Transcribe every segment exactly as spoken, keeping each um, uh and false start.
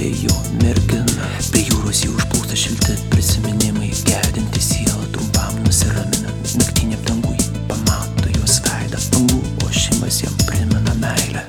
atėjo mergina. Prie jūros jį užplūsta šilti prisiminimai, gedinti sielą trumpam nusiramina. Naktiniam dangui pamato jos veidą, bangų ošimas jam primena meilę.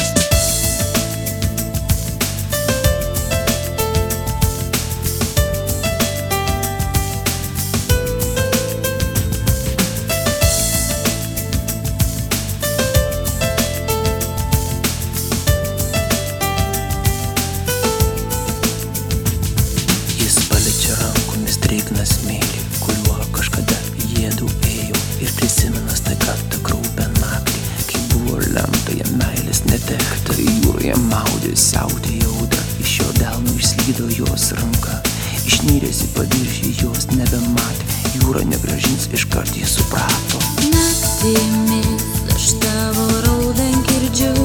Drėgną smėlį, kuriuo kažkada jiedu ėjo, ir prisimena staiga tą kraupią naktį, kai buvo lemta jam meilės netekti. Jūroje maudė siautėjo audra, iš jo delno išslydo jos ranka, išnyrėsi paviršių jos nebematė, jūra negrąžins, iškart jis suprato. Naktimis aš tavo raudą girdžiu,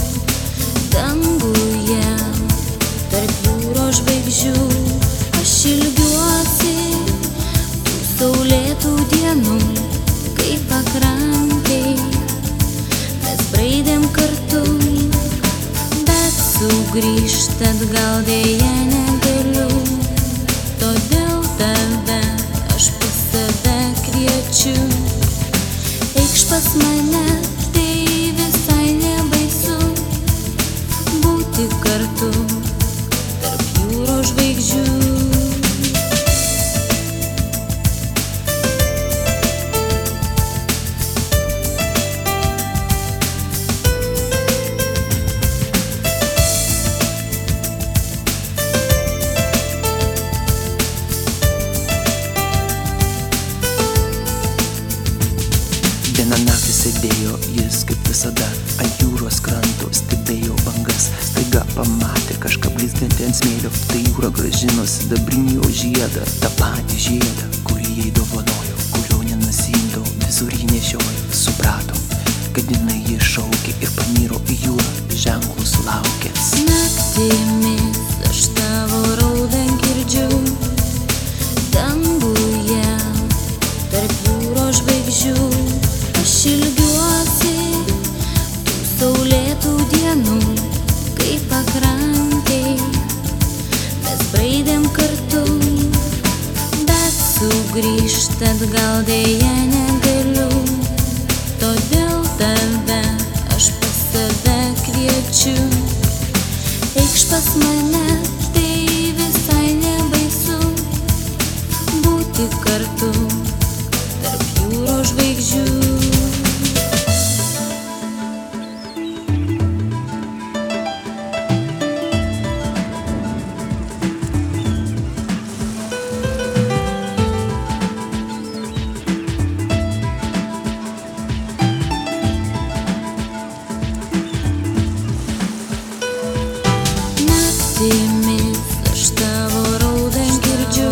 danguje tarp jūros žvaigždžių. Aš ilgiuosi tų saulėtų dienų, kaip pakrantėj mes braidėm kartu, bet sugrįžt atgal deja negaliu. Todėl tave aš pas save kviečiu, eikš pas mane, tai visai nebaisu būti kartu tarp jūros žvaigždžių. Vieną naktį sėdėjo jis kaip visada ant jūros kranto, stebėjo bangas, staiga pamatė kažką blizgantį ant smėlio. Tai jūra grąžino sidabrinį jo žiedą, tą patį žiedą, kurį jai dovanojo, kurio nenusiimdavo, visur jį nešiojo. Suprato, kad jinai jį šaukė ir paniro į jūrą, ženklų sulaukęs. Naktimis aš tavo raudą girdžiu, danguje tarp jūros žvaigždžių. Aš ilgiuosi tų saulėtų dienų, kaip pakrantėj mes braidėm kartu, bet sugrįžt atgal deja negaliu. Todėl tave aš pas save kviečiu, eikš pas mane, tai visai nebaisu būti kartu tarp jūros žvaigždžių. Naktimis aš tavo raudą girdžiu,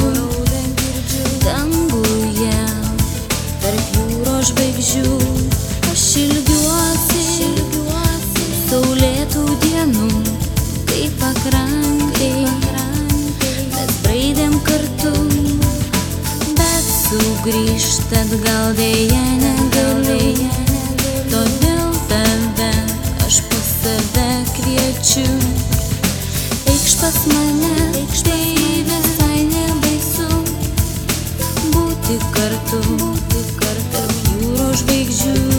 danguje tarp jūros žvaigždžių. Aš ilgiuosi saulėtų dienų, kaip pakrantėj mes braidėm kartu, bet sugrįžt atgal deja negaliu. Todėl tave aš pas save kviečiu, eikš pas mane, tai visai nebaisu būti kartu tarp jūros žvaigždžių.